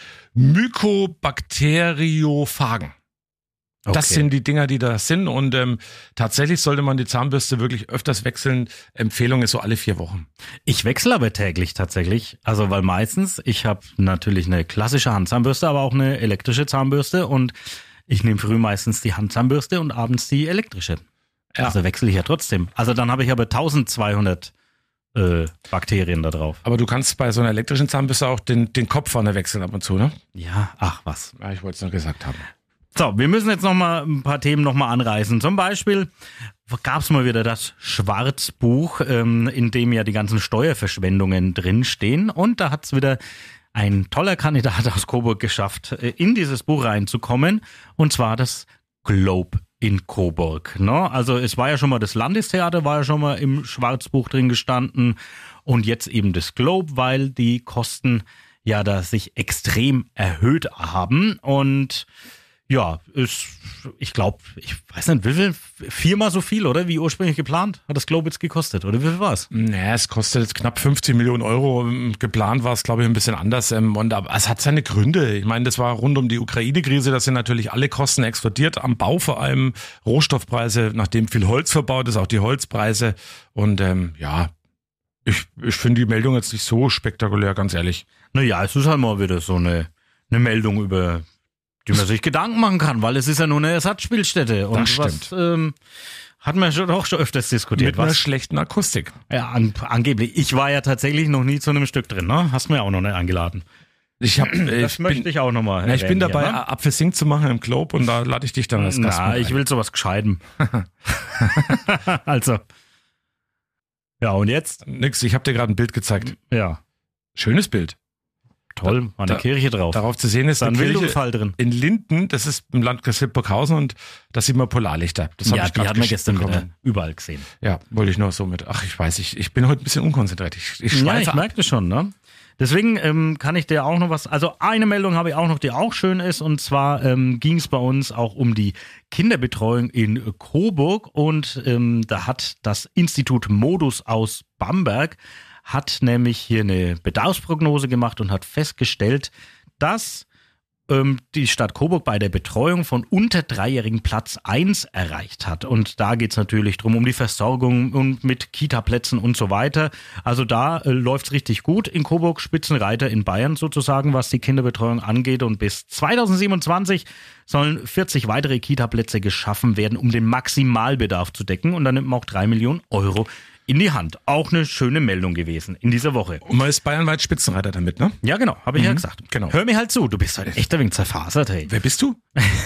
S2: Mykobakteriophagen.
S1: Okay.
S2: Das sind die Dinger, die da sind und ähm, tatsächlich sollte man die Zahnbürste wirklich öfters wechseln. Empfehlung ist so alle vier Wochen.
S1: Ich wechsle aber täglich tatsächlich. Also weil meistens, ich habe natürlich eine klassische Handzahnbürste, aber auch eine elektrische Zahnbürste und ich nehme früh meistens die Handzahnbürste und abends die elektrische.
S2: Ja.
S1: Also wechsle ich ja trotzdem. Also dann habe ich aber zwölfhundert äh, Bakterien da drauf.
S2: Aber du kannst bei so einer elektrischen Zahnbürste auch den, den Kopf vorne wechseln ab und zu, ne?
S1: Ja, ach was.
S2: Ja, ich wollte es noch gesagt haben.
S1: So, wir müssen jetzt noch mal ein paar Themen noch mal anreißen. Zum Beispiel gab es mal wieder das Schwarzbuch, ähm, in dem ja die ganzen Steuerverschwendungen drinstehen. Und da hat es wieder ein toller Kandidat aus Coburg geschafft, äh, in dieses Buch reinzukommen. Und zwar das Globe in Coburg. Ne? Also es war ja schon mal das Landestheater, war ja schon mal im Schwarzbuch drin gestanden. Und jetzt eben das Globe, weil die Kosten ja da sich extrem erhöht haben. Und ja, ist, ich glaube, ich weiß nicht, wie viel, viermal so viel, oder? Wie ursprünglich geplant? Hat das Globe jetzt gekostet, oder wie viel war es?
S2: Naja, es kostet jetzt knapp fünfzehn Millionen Euro. Geplant war es, glaube ich, ein bisschen anders. Und aber es hat seine Gründe. Ich meine, das war rund um die Ukraine-Krise. Da sind natürlich alle Kosten explodiert. Am Bau vor allem Rohstoffpreise, nachdem viel Holz verbaut ist, auch die Holzpreise. Und ähm, ja, ich, ich finde die Meldung jetzt nicht so spektakulär, ganz ehrlich.
S1: Naja, es ist halt mal wieder so eine, eine Meldung über Die man sich Gedanken machen kann, weil es ist ja nur eine Ersatzspielstätte. Und
S2: Das
S1: was, ähm, hat man schon auch schon öfters diskutiert.
S2: Mit einer
S1: was?
S2: schlechten Akustik.
S1: Ja, an, angeblich. Ich war ja tatsächlich noch nie zu einem Stück drin, ne? Hast mir auch noch nicht eingeladen.
S2: Ich hab, äh,
S1: Das
S2: ich
S1: möchte
S2: bin,
S1: ich auch nochmal.
S2: ja, ich bin dabei, hier, ne? Apfelsing zu machen im Globe und da lade ich dich dann als Gast
S1: Na,
S2: mit
S1: ich
S2: ein.
S1: will sowas Gescheiten. Also. Ja, und jetzt?
S2: Nix, ich habe dir gerade ein Bild gezeigt.
S1: Ja.
S2: Schönes Bild.
S1: Toll, war eine
S2: Da-
S1: Kirche drauf.
S2: Darauf zu sehen ist
S1: Da ein
S2: eine Kirche
S1: Wildunfall drin.
S2: in Linden, das ist im Landkreis Hildburghausen und da sieht man Polarlichter. Das hab
S1: Ja,
S2: ich
S1: die
S2: grad
S1: hat man
S2: geschickt
S1: gestern wieder
S2: bekommen.
S1: überall gesehen.
S2: Ja, wollte ich nur so mit. Ach, ich weiß, ich, ich bin heute ein bisschen unkonzentriert. Ich, ich
S1: Ja,
S2: schweife
S1: ich
S2: ab.
S1: merke das schon, ne? Deswegen ähm, kann ich dir auch noch was, also eine Meldung habe ich auch noch, die auch schön ist, und zwar ähm, ging es bei uns auch um die Kinderbetreuung in Coburg, und ähm, da hat das Institut Modus aus Bamberg, hat nämlich hier eine Bedarfsprognose gemacht und hat festgestellt, dass ähm, die Stadt Coburg bei der Betreuung von unter Dreijährigen Platz eins erreicht hat. Und da geht es natürlich drum um die Versorgung und mit Kita-Plätzen und so weiter. Also da äh, läuft es richtig gut in Coburg, Spitzenreiter in Bayern sozusagen, was die Kinderbetreuung angeht. Und bis zweitausendsiebenundzwanzig sollen vierzig weitere Kita-Plätze geschaffen werden, um den Maximalbedarf zu decken. Und dann nimmt man auch drei Millionen Euro in die Hand. Auch eine schöne Meldung gewesen in dieser Woche.
S2: Und man ist bayernweit Spitzenreiter damit, ne?
S1: Ja, genau, habe ich ja
S2: Mhm,
S1: gesagt.
S2: genau.
S1: Hör mir halt zu, du bist halt echt ein wenig zerfasert, hey.
S2: Wer bist du?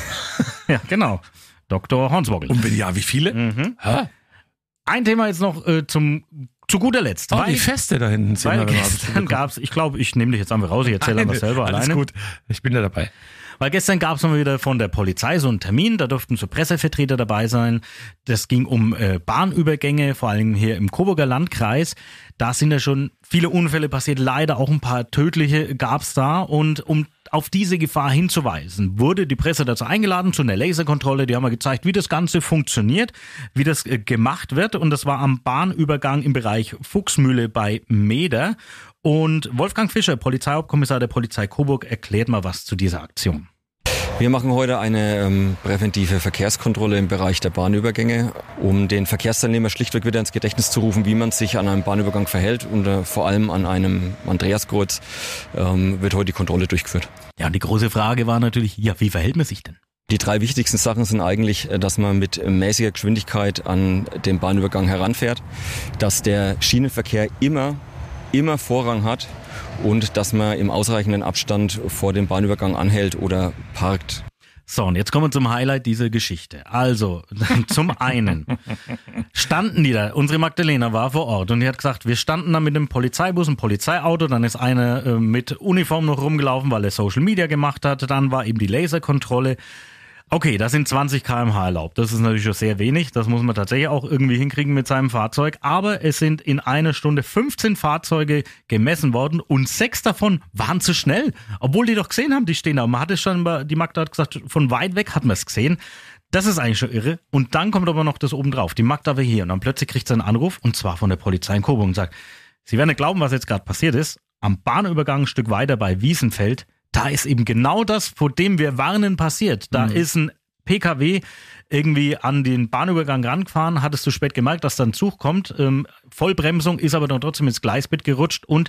S1: Ja, genau. Doktor Hornswoggle.
S2: Und wenn ja, wie viele?
S1: Mhm.
S2: Hä?
S1: Ein Thema jetzt noch äh, zum zu guter Letzt.
S2: Oh,
S1: weil
S2: die Feste da hinten sind.
S1: weil
S2: wir mal
S1: gestern
S2: bekommen.
S1: gab's, ich glaube, ich nehme dich jetzt einfach raus, ich erzähle einfach selber
S2: Alles
S1: alleine.
S2: gut, ich bin da dabei.
S1: Weil gestern gab es mal wieder von der Polizei so einen Termin, da durften so Pressevertreter dabei sein. Das ging um äh, Bahnübergänge, vor allem hier im Coburger Landkreis. Da sind ja schon viele Unfälle passiert, leider auch ein paar tödliche gab's da. Und um auf diese Gefahr hinzuweisen, wurde die Presse dazu eingeladen zu einer Laserkontrolle. Die haben wir gezeigt, wie das Ganze funktioniert, wie das äh, gemacht wird. Und das war am Bahnübergang im Bereich Fuchsmühle bei Meeder. Und Wolfgang Fischer, Polizeihauptkommissar der Polizei Coburg, erklärt mal was zu dieser Aktion.
S10: Wir machen heute eine ähm, präventive Verkehrskontrolle im Bereich der Bahnübergänge, um den Verkehrsteilnehmer schlichtweg wieder ins Gedächtnis zu rufen, wie man sich an einem Bahnübergang verhält. Und äh, vor allem an einem Andreaskreuz ähm, wird heute die Kontrolle durchgeführt.
S1: Ja, und die große Frage war natürlich, ja, wie verhält man sich denn?
S10: Die drei wichtigsten Sachen sind eigentlich, dass man mit mäßiger Geschwindigkeit an den Bahnübergang heranfährt, dass der Schienenverkehr immer immer Vorrang hat und dass man im ausreichenden Abstand vor dem Bahnübergang anhält oder parkt.
S1: So, und jetzt kommen wir zum Highlight dieser Geschichte. Also, zum einen standen die da, unsere Magdalena war vor Ort und die hat gesagt, wir standen da mit dem Polizeibus, einem Polizeiauto, dann ist einer äh, mit Uniform noch rumgelaufen, weil er Social Media gemacht hat, dann war eben die Laserkontrolle. Okay, das sind zwanzig Kilometer pro Stunde erlaubt. Das ist natürlich schon sehr wenig. Das muss man tatsächlich auch irgendwie hinkriegen mit seinem Fahrzeug. Aber es sind in einer Stunde fünfzehn Fahrzeuge gemessen worden und sechs davon waren zu schnell. Obwohl die doch gesehen haben, die stehen da. Man hat es schon, die Magda hat gesagt, von weit weg hat man es gesehen. Das ist eigentlich schon irre. Und dann kommt aber noch das obendrauf. Die Magda war hier und dann plötzlich kriegt sie einen Anruf und zwar von der Polizei in Coburg und sagt, Sie werden nicht glauben, was jetzt gerade passiert ist. Am Bahnübergang ein Stück weiter bei Wiesenfeld, da ist eben genau das, vor dem wir warnen, passiert. Da mhm. ist ein P K W irgendwie an den Bahnübergang rangefahren, hat es zu spät gemerkt, dass da ein Zug kommt. Ähm, Vollbremsung, ist aber dann trotzdem ins Gleisbett gerutscht und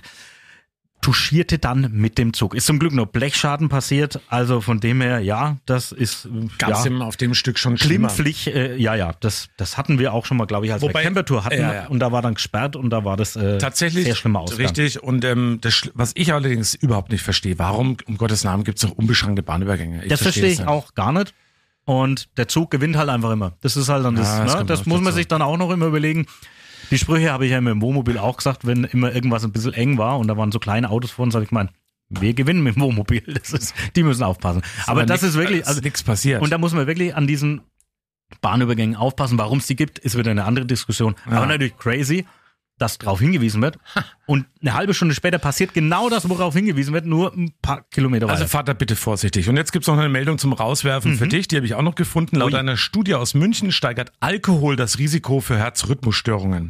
S1: touchierte dann mit dem Zug. Ist zum Glück nur Blechschaden passiert, also von dem her, ja, das ist
S2: Gab's
S1: ja,
S2: ihm auf dem Stück schon schlimmer.
S1: glimpflich, äh, ja, ja, das, das hatten wir auch schon mal, glaube ich, als
S2: Wobei,
S1: wir Campertour hatten
S2: ja, ja.
S1: und da war dann gesperrt und da war das äh,
S2: tatsächlich
S1: sehr schlimmer Ausgang.
S2: Richtig, und ähm, das, was ich allerdings überhaupt nicht verstehe, warum, um Gottes Namen, gibt es doch unbeschränkte Bahnübergänge? Ich
S1: das verstehe ich
S2: nicht.
S1: auch gar nicht. Und der Zug gewinnt halt einfach immer. Das ist halt dann das,
S2: ja, das,
S1: ne? das muss man sich dann auch noch immer überlegen. Die Sprüche habe ich ja immer im Wohnmobil auch gesagt, wenn immer irgendwas ein bisschen eng war und da waren so kleine Autos vor uns, habe ich gemeint, wir gewinnen mit dem Wohnmobil. Das ist, die müssen aufpassen.
S2: Ist
S1: aber, aber das
S2: nix,
S1: ist wirklich, also
S2: nichts passiert.
S1: Und da muss man wirklich an diesen Bahnübergängen aufpassen. Warum es die gibt, ist wieder eine andere Diskussion. Ja. Aber natürlich crazy, dass darauf hingewiesen wird. Und eine halbe Stunde später passiert genau das, worauf hingewiesen wird, nur ein paar Kilometer weiter.
S2: Also fahrt da bitte vorsichtig. Und jetzt gibt's noch eine Meldung zum Rauswerfen mhm. für dich, die habe ich auch noch gefunden. Laut
S1: Ui.
S2: einer Studie aus München steigert Alkohol das Risiko für Herzrhythmusstörungen.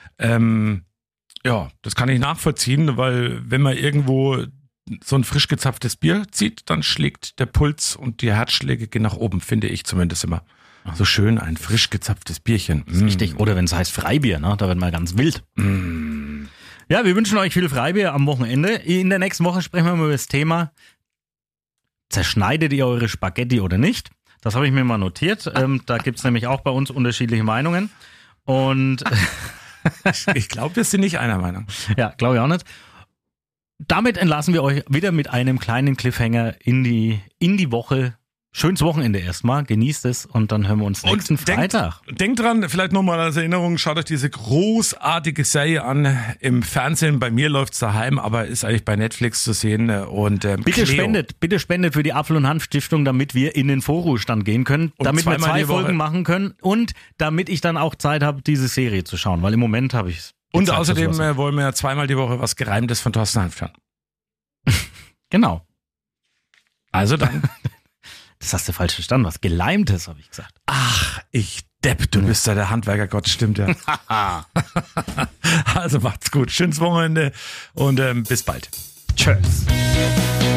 S2: Ähm, ja, das kann ich nachvollziehen, weil wenn man irgendwo so ein frisch gezapftes Bier zieht, dann schlägt der Puls und die Herzschläge gehen nach oben, finde ich zumindest immer. So schön ein frisch gezapftes Bierchen.
S1: Das ist richtig. Oder wenn es heißt Freibier, ne? Da wird mal ganz wild.
S2: Mm.
S1: Ja, wir wünschen euch viel Freibier am Wochenende. In der nächsten Woche sprechen wir mal über das Thema zerschneidet ihr eure Spaghetti oder nicht? Das habe ich mir mal notiert. Ähm, da gibt's nämlich auch bei uns unterschiedliche Meinungen. Und
S2: ich glaube, wir sind nicht einer Meinung.
S1: Ja, glaube ich auch nicht. Damit entlassen wir euch wieder mit einem kleinen Cliffhanger in die, in die Woche. Schönes Wochenende erstmal, genießt es und dann hören wir uns nächsten
S2: und denkt,
S1: Freitag.
S2: Denkt dran, vielleicht nochmal als Erinnerung, schaut euch diese großartige Serie an. Im Fernsehen, bei mir läuft's daheim, aber ist eigentlich bei Netflix zu sehen. Und ähm,
S1: Bitte
S2: Cleo.
S1: spendet, bitte spendet für die Apfel- und Hanf-Stiftung, damit wir in den Vorruhestand gehen können,
S2: Und
S1: damit wir
S2: zweimal
S1: zwei
S2: die Woche.
S1: Folgen machen können und damit ich dann auch Zeit habe, diese Serie zu schauen, weil im Moment habe ich
S2: Und außerdem äh, wollen wir zweimal die Woche was Gereimtes von Thorsten Hanf hören.
S1: Genau.
S2: Also dann.
S1: Das hast du falsch verstanden, was Geleimtes, habe ich gesagt.
S2: Ach, ich Depp, du bist ja der Handwerkergott, stimmt ja. Also macht's gut, schönes Wochenende und ähm, bis bald.
S1: Tschüss.